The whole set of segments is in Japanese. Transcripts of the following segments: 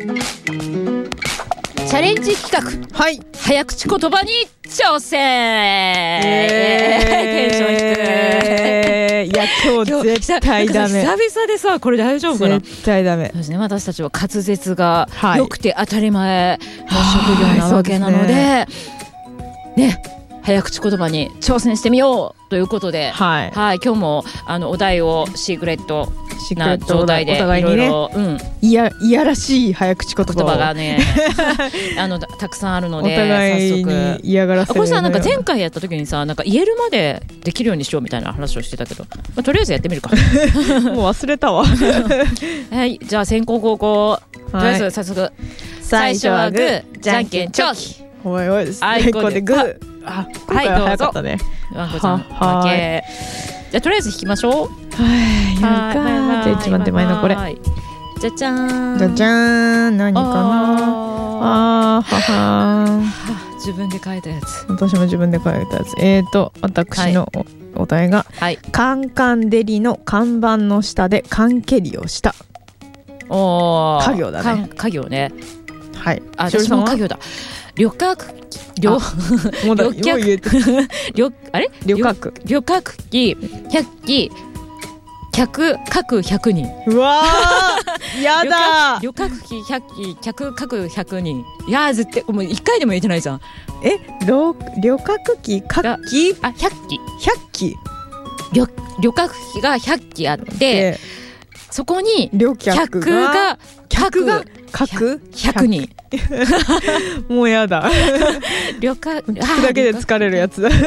チャレンジ企画、 はい、 早口言葉に挑戦。テンション低い。 いや今日絶対ダメ。 久々でさ、これ大丈夫かな。 絶対ダメ。 そうですね、私たちは滑舌が良くて当たり前の職業なわけなので、ね、早口言葉に挑戦してみようということで、はい、はい、今日もお題をシークレットな状態でいろいろ、 いやらしい早口言葉がねたくさんあるので、 お互いに嫌がらせる。 これさ、なんか前回やった時にさ、なんか言えるまでできるようにしようみたいな話をしてたけど、とりあえずやってみるか。 もう忘れたわ。 はい、じゃあ先攻後攻、とりあえず早速、最初はグーじゃんけんチョキ。 おいおいです。 あいこでグー。 今回は早かったね。 ワンコちゃん負け。じゃあとりあえず引きましょう。 はい、やるか。じゃあ一番手前のこれ。 じゃじゃーん。 じゃじゃーん。何かな。はは。 自分で書いたやつ。 私も自分で書いたやつ。私のお題が、カンカンデリの看板の下で缶蹴りをした。 おー。 家業だね。 家業ね。 はい。 私も家業だ。旅客機旅客機100機客各100人。 うわーやだ。 旅客機100機客各100人。いやー絶対もう1回でも言えてないじゃん。 旅客機各機 100機旅客機が100機あって、そこに客が各100人。 もうやだ。聞くだけで疲れるやつだ。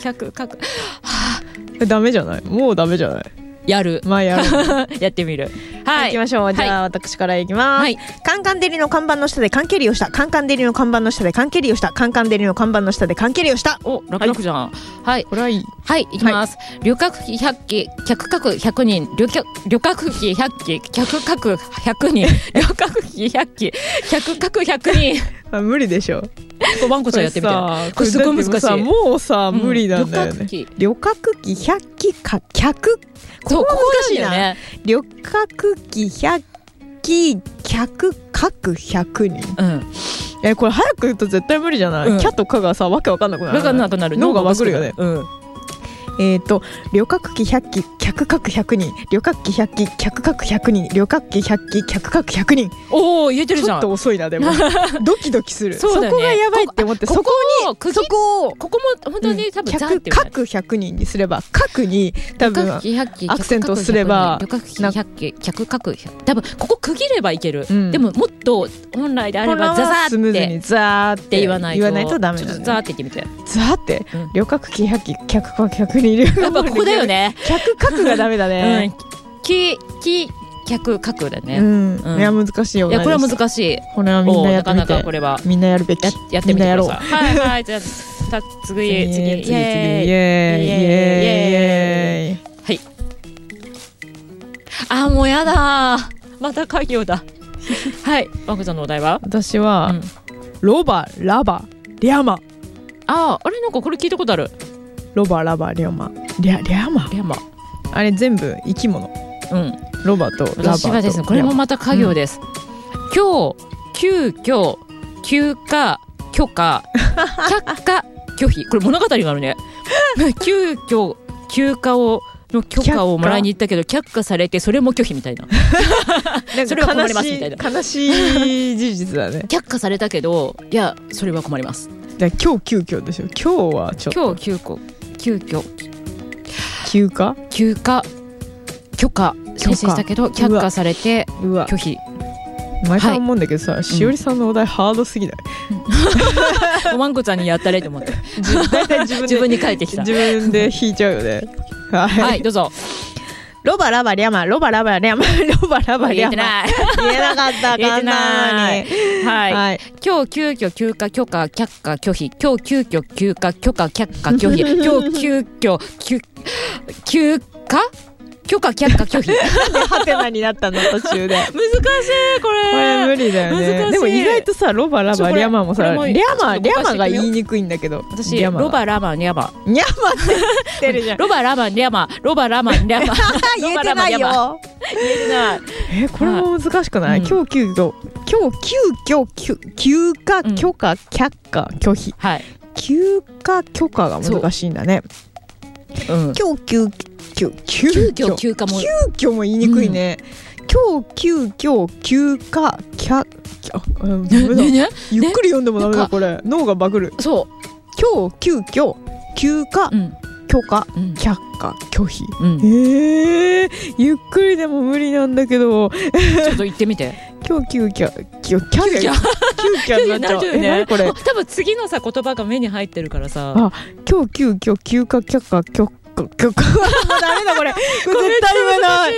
ダメじゃない。もうダメじゃない。 やる。 まあやる。 やってみる。はい。 行きましょう。じゃあ私からいきます。カンカンデリの看板の下で缶蹴りをした。カンカンデリの看板の下で缶蹴りをした。カンカンデリの看板の下で缶蹴りをした。 お、楽々じゃん。はい。 これはいい。 はい、いきます。旅客機100機客各100人。旅客機100機客各100人。旅客機100機客各100人。 無理でしょ。 ワンコちゃんやってみて。これすごい難しい。 もうさ無理なんだよね。旅客機100機か客。 そう、ここ難しいよね。 旅客機100機客各100人。これ早く言うと絶対無理じゃない。キャとカがさわけわかんなくなる。 わかんなくなる。 脳がバグるよね。旅客機100機客各100人。旅客機100機客各100人。旅客機100機客各100人。 おー、言えてるじゃん。 ちょっと遅いな。でもドキドキする。 そこがやばいって思って、そこも本当に多分客各100人にすれば、各に多分アクセントすれば、 旅客機100機客各100、多分ここ区切ればいける。でももっと本来であればザースムーズにザーって言わないとダメだね。 ザーって言ってみて。 ザーって旅客機100機客各100人。 やっぱここだよね。 客角がダメだね。 客角だね。 いや難しいよね。 いやこれは難しい。 これはみんなやってみて。 なかなかこれはみんなやるべき。 やってみてください。はいはい。じゃあ次イエーイイエーイ。はい。あ、もうやだ。また家業だ。はい。ワンコちゃんのお題は？ 私はロバラバリャマ。 あれなんかこれ聞いたことある。 ロバラバリャマリャマあれ全部生き物。ロバとラバと。 私はですね、これもまた家業です。今日急遽休暇許可却下拒否。これ物語があるね。急遽休暇の許可をもらいに行ったけど却下されて、それも拒否みたいな。それは困りますみたいな。 悲しい事実だね。 却下されたけど、いやそれは困ります。 今日急遽でしょ。今日はちょっと今日急遽休暇許可申請したけど却下されて拒否。 毎回思うんだけどさ、しおりさんのお題ハードすぎない？ ワンコちゃんにやったれと思って大体自分に返ってきた。 自分で引いちゃうよね。 はい、どうぞ。 ロバラバリャマロバラバリャマロバラバリャマ。言えなかったかな。 はい。今日急遽休暇許可却下拒否。今日急遽休暇許可却下拒否。今日急遽休暇許可却下拒否。 なんでハテナになったの途中で。 難しいこれ。 これ無理だよね。でも意外とさ、ロバラバリャマもさ、リャマが言いにくいんだけど。 私ロバラマリャマニャマって言ってるじゃん。 ロバラマリャマロバラマリャマ。 言えてないよ。 言えてない。 これも難しくない？今日急遽休暇許可却下拒否。 はい。 休暇許可が難しいんだね。今日急遽も言いにくいね。今日急遽休暇ゆっくり読んでもダメだこれ。脳がバグる。 そう。 今日急遽休暇許可却下拒否。ゆっくりでも無理なんだけど。ちょっと言ってみて。 今日急遽になっちゃうよね。これ多分次のさ言葉が目に入ってるからさ。 今日急遽休暇却下許可。もうダメだこれ。絶対言えない。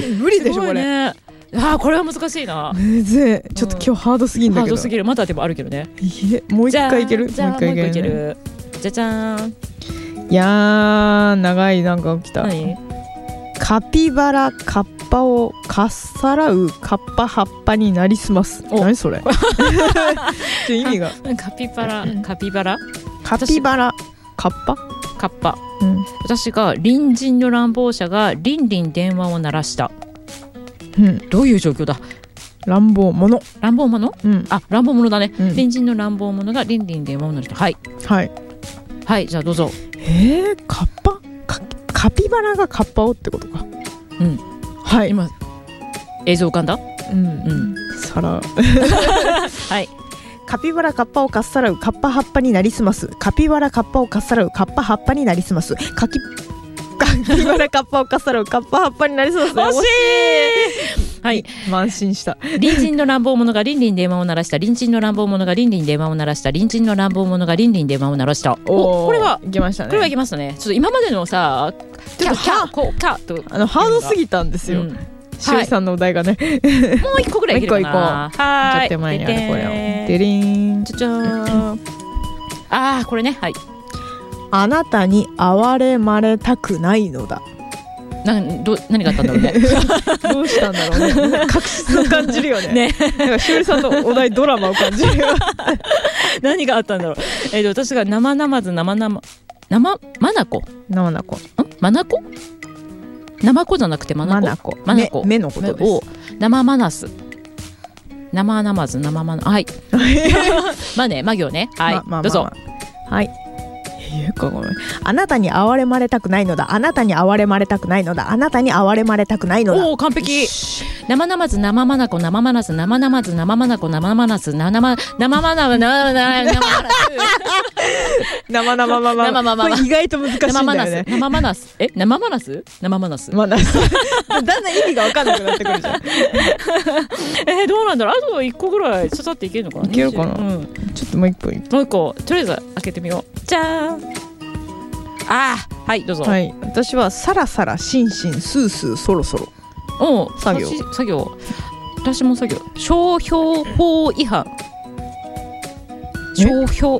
無理でしょこれ。 これは難しいな。 むずい。ちょっと今日ハードすぎんだけど。 ハードすぎる。まだでもあるけどね。 もう一回いける？ じゃあもう一回いける。じゃじゃーん。 いやー長いなんか起きた。カピバラカッパをかっさらうカッパ葉っぱになりすます。何それ？意味が。 カピバラカッパ。私が隣人の乱暴者がリンリン電話を鳴らした。どういう状況だ？ 乱暴者。 乱暴者だね。隣人の乱暴者がリンリン電話を鳴らした。はい、じゃあどうぞ。 カッパカピバラがカッパをってことか。はい。 今映像浮かんだ？ 皿。 はい。 カピバラカッパをかっさらうカッパ葉っぱになりすます。カピバラカッパをかっさらうカッパ葉っぱになりすます。カピバラカッパをかっさらうカッパ葉っぱになりすます。 惜しい。はい。 慢心した。 隣人の乱暴者がリンリン電話を鳴らした。隣人の乱暴者がリンリン電話を鳴らした。隣人の乱暴者がリンリン電話を鳴らした。これはいけましたね。 これはいけましたね。ちょっと今までのさ、ちょっとハードすぎたんですよ。しおりさんのお題がね。 もう一個ぐらいいけるかな。 ちょっと手前にあるこれを。デリーン。 じゃじゃーん。これね。はい。 あなたに哀れまれたくないのだ。 何があったんだろうね。 どうしたんだろうね。確執を感じるよね。なんかしおりさんのお題ドラマを感じるよ。 何があったんだろう。私がマナコナマコじゃなくてマナコ目のことです。 生マナス生ナマズ生マナはいマ行ね。はいどうぞ。 はい。あなたに哀れまれたくないのだ。あなたに哀れまれたくないのだ。あなたに哀れまれたくないのだ。 完璧。生ナマズ生マナコ生マナス生ナマズ生マナコ生マナス生マナこれ意外と難しいんだよね。 生マナスだんだん意味が分かんなくなってくるじゃん。 どうなんだろう。あと1個ぐらい刺さっていけるのかな。 いけるかな。ちょっともう1個とりあえず開けてみよう。じゃーん。はいどうぞ。 はい。私はサラサラシンシンスースーそろそろ。作業。私も作業。商標法違反。商標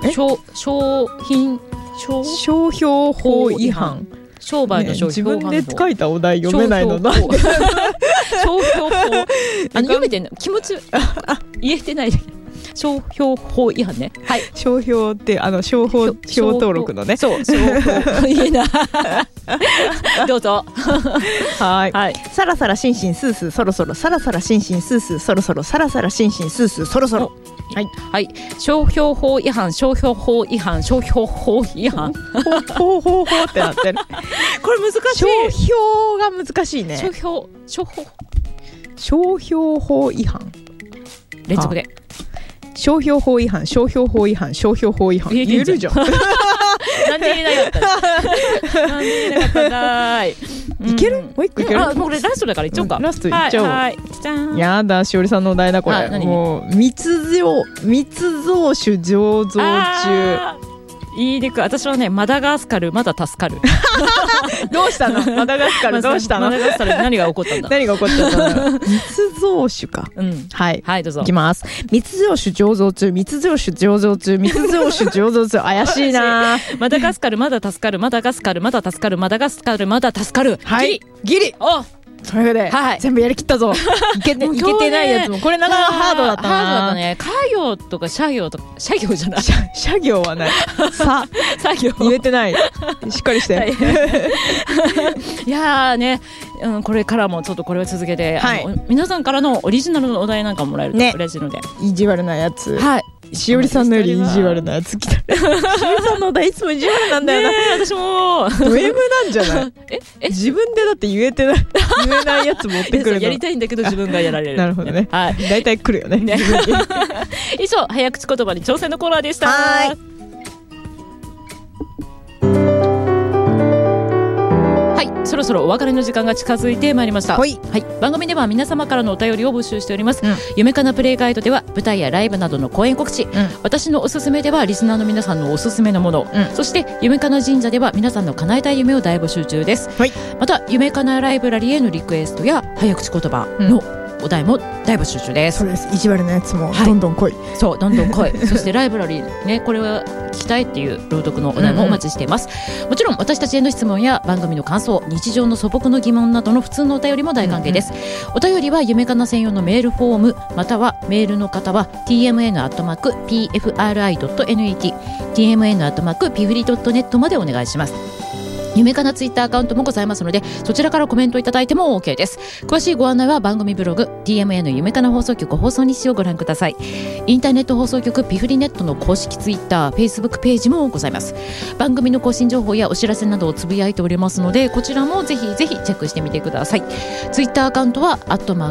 法違反。 商売の商標。 自分で書いたお題読めないのなんで。 商標法。読めてんの気持ち言えてないだけ。商標法違反ね。はい。 商標って商標登録のね。 そう。商標いいな。どうぞ。 はい。サラサラシンシンスースーそろそろ。サラサラシンシンスースーそろそろ。サラサラシンシンスースーそろそろ。 はい。商標法違反。商標法違反。商標法違反。 法ってなってる。 これ難しい。 商標が難しいね。商標法違反。 連続で。 商標法違反。商標法違反。商標法違反。言えるじゃん。 なんで言えなかったんだい。 いける？もう一個いける？ もうこれラストだからいっちゃおうか。 ラストいっちゃおう。やだ、しおりさんのお題だこれ。もう密造酒醸造中。 言いにくい。私はねマダガスカルまだ助かる。 どうしたのマダガスカルどうしたのマダガスカルで何が起こったんだ何が起こっちゃったんだ密造酒か、はいはいどうぞいきます。密造酒醸造中密造酒醸造中密造酒醸造中怪しいなマダガスカルまだ助かるマダガスカルまだ助かるマダガスカルまだ助かるはいギリおそれで、 はい、 全部やりきったぞいけてないやつもこれなかなかハードだったな。 ハードだったね。家業とか社業とか社業じゃない社業はない作業言えてないしっかりして、はい、 いやーね、これからもちょっとこれを続けて、 はい、 皆さんからのオリジナルのお題なんかもらえると嬉しいので、 意地悪なやつ、 はいしおりさんのより意地悪なやつ来たしおりさんのお題いつも意地悪なんだよな、 私もド M なんじゃない自分でだって言えないやつ持ってくるのやりたいんだけど自分がやられるなるほどね、はい、大体来るよね以上早口言葉に挑戦のコーナーでした。 はいそろそろお別れの時間が近づいてまいりました。 はい、 番組では皆様からのお便りを募集しております、夢かなプレイガイドでは舞台やライブなどの公演告知、私のおすすめではリスナーの皆さんのおすすめのもの、そして夢かな神社では皆さんの叶えたい夢を大募集中です、また夢かなライブラリーへのリクエストや早口言葉のお題も大募集中です。 そうです。意地悪なやつもどんどん来い、 そうどんどん来いそしてライブラリーね、これは聞きたいっていう朗読のお題もお待ちしています、もちろん私たちへの質問や番組の感想、日常の素朴の疑問などの普通のお便りも大歓迎です、お便りは夢かな専用のメールフォーム、またはメールの方は tmn@pfri.net tmn@pfri.net までお願いします。夢かなツイッターアカウントもございますので、そちらからコメントいただいても OK です。詳しいご案内は番組ブログ TMN 夢かな放送局放送日誌をご覧ください。インターネット放送局ピフリネットの公式ツイッター、Facebook ページもございます。番組の更新情報やお知らせなどをつぶやいておりますので、こちらもぜひぜひチェックしてみてください。ツイッターアカウントは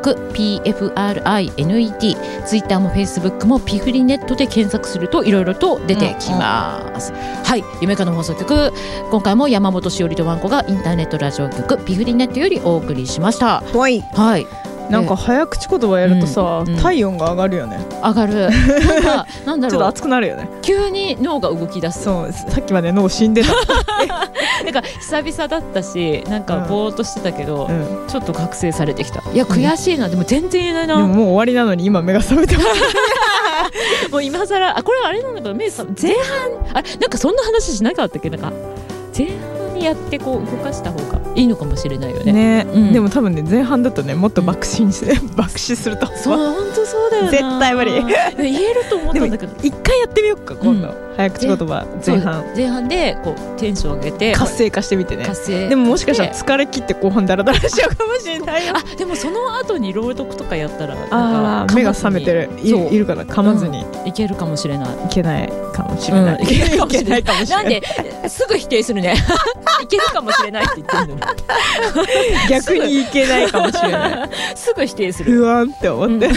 @PFRINET、ツイッターも Facebook もピフリネットで検索するといろいろと出てきます、はい、夢かな放送局、今回も山本しおりとわんこがインターネットラジオ局ピフリネットよりお送りしました。 はい、 はい、 なんか早口言葉やるとさ、体温が上がるよね。 上がる。なんだろう。 ちょっと熱くなるよね。 急に脳が動き出す。 そう、さっきまで脳死んでた。 なんか久々だったし、なんかぼーっとしてたけど、ちょっと覚醒されてきた。いや悔しいな、でも全然言えないな。 でももう終わりなのに今目が覚めてます。 もう今更、これはあれなのか、目さ前半、あれなんかそんな話しなかったっけ、なんか前半やってこう動かした方がいいのかもしれないよね。 でも多分ね、前半だとね、もっと爆死すると。 そう、本当そうだよな。 絶対無理。 言えると思ったんだけど、 一回やってみようか今度。早口言葉前半でこうテンション上げて活性化してみてね。でももしかしたら疲れ切って後半ダラダラしちゃうかもしれないよ。 でもその後に朗読とかやったら目が覚めてるいるから噛まずにいけるかもしれない。 いけないかもしれない。いけないかもしれない。 なんですぐ否定するね。いけるかもしれないって言ってるのに逆にいけないかもしれない。 すぐ否定する。 不安って思って。いや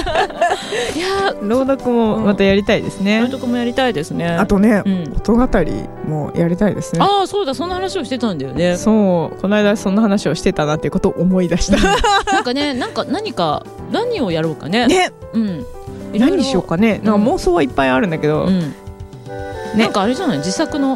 朗読もまたやりたいですね。 朗読もやりたいですね。 あとね、音語りもやりたいですね。 ああ、そうだ、そんな話をしてたんだよね。 そう、この間そんな話をしてたなっていうことを思い出した。 なんかね、何をやろうかね。 何しようかね。なんか妄想はいっぱいあるんだけど、 なんかあれじゃない、自作物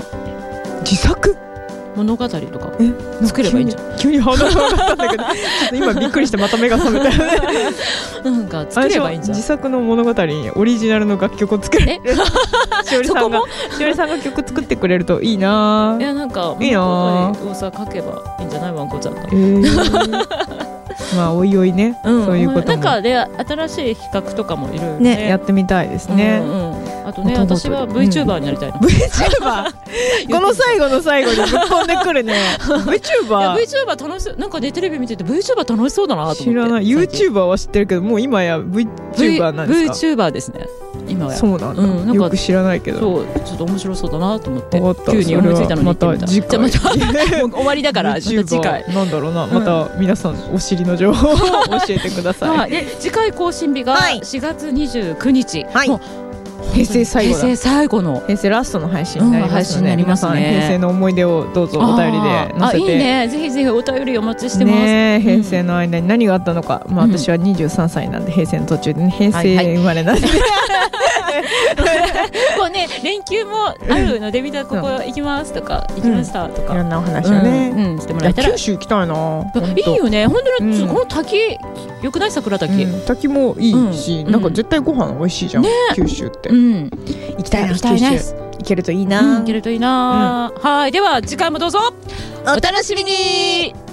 語とか作ればいいんじゃない。 急にハードル上がったんだけど、ちょっと今びっくりしてまた目が覚めた。 なんか作ればいいんじゃん。 自作の物語にオリジナルの楽曲を作れる。しおりさんが曲作ってくれるといいな。 いや、なんかいいな。 をさ書けばいいんじゃない、わんこちゃんが。 まあおいおいね、そういうことも。 なんかで新しい企画とかもいろいろねやってみたいですね。 あとね、私は VTuber になりたいな。 VTuber この最後の最後にぶっ込んでくるね。VTuber 楽しそう。なんかね、テレビ見てて VTuber 楽しそうだなと思って。 知らない。YouTuber は知ってるけど、もう今や VTuber なんですか。 VTuber ですね、今や。そうなんだ、 よく知らないけど。 そう、ちょっと面白そうだなと思って急に思いついたのに言ってみた。 また次回。 もう終わりだから次回なんだろうな。また皆さんお尻の情報を教えてください。 で次回更新日が4月29日。 平成最後の平成ラストの配信になりますので、皆さん平成の思い出をどうぞお便りで載せて。いいね、ぜひぜひお便りお待ちしてます。平成の間に何があったのか。私は23歳なんで平成の途中でね、平成生まれなんでこうね連休もあるのでみんなここ行きますとか行きましたとか、 いろんなお話をね、 してもらえたら。 九州行きたいな。 いいよね本当に。この滝よくない？桜滝。 滝もいいし、なんか絶対ご飯美味しいじゃん。九州って。行きたいな。九州行けるといいな。 行けるといいな。はい、では次回もどうぞお楽しみに。